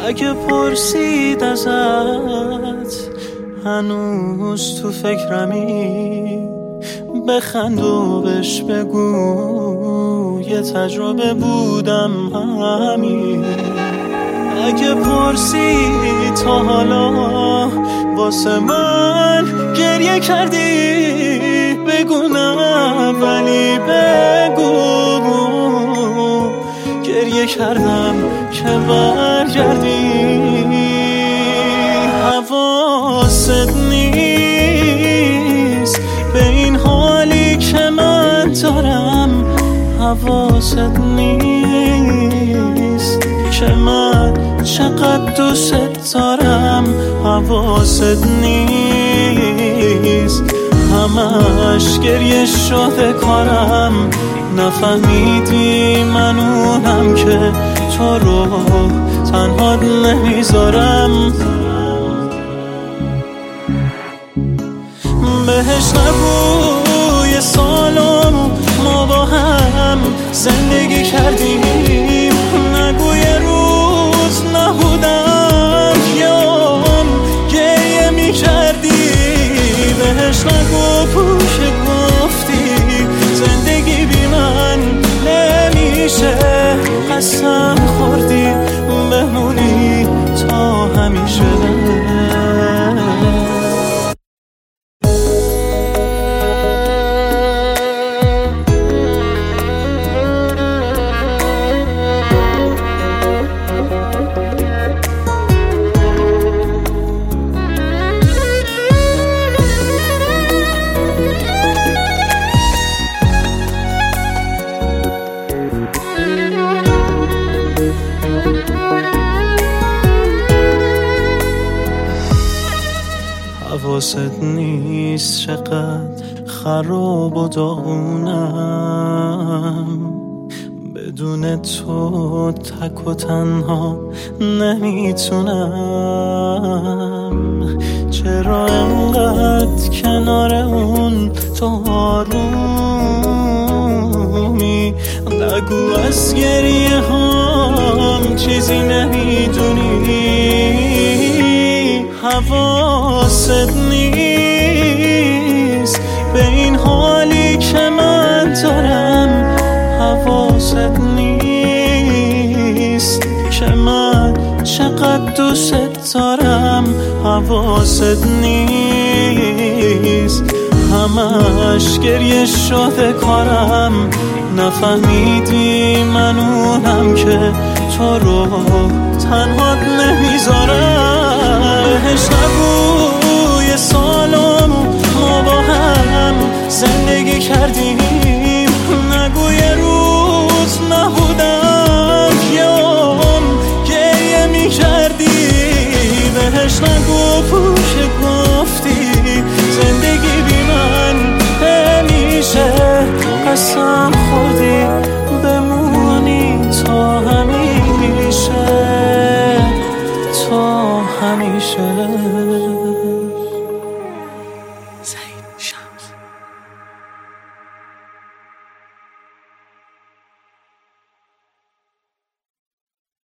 اگه پرسید ازت هنوز تو فکرمی، بخند و بهش بگو یه تجربه بودم همین. اگه پرسید تا حالا واسه من گریه کردی، بگو نه ولی بگو گریه کردم که برگردی. حواست نیست به این حالی که من دارم، حواست نیست که من چقدر دوست دارم، حواست نیست همش گریه شده کارم. نفهمیدی من اونم که تو رو تنها نمیذارم. بهش نگو یه سالم ما با هم زندگی کردیم، نگو یه روز نبودم یام گریه میکردی. بهش نگو که گفتی زندگی بی من نمیشه، قسم خوردی بمونی تا همیشه. حواست نیست چقدر خراب و داغونم، بدون تو تک و تنها نمیتونم. چرا انقدر کنار اون تو آرومی، نگو از گریه هم چیزی نمیدونی. حواست نیست به این حالی که من دارم، حواست نیست که من چقدر دوست دارم، حواست نیست همش گریه شده کارم. نفهمیدی من اونم که تو رو تنها نمیذارم. بهش نگو یه سالم ما با هم زندگی کردیم، نگو یه روز نبودم یام گریه میکردی. بهش نگو که گفتی زندگی بی من نمیشه، قسم خوردی بمونی تا همیشه، تا همیشه.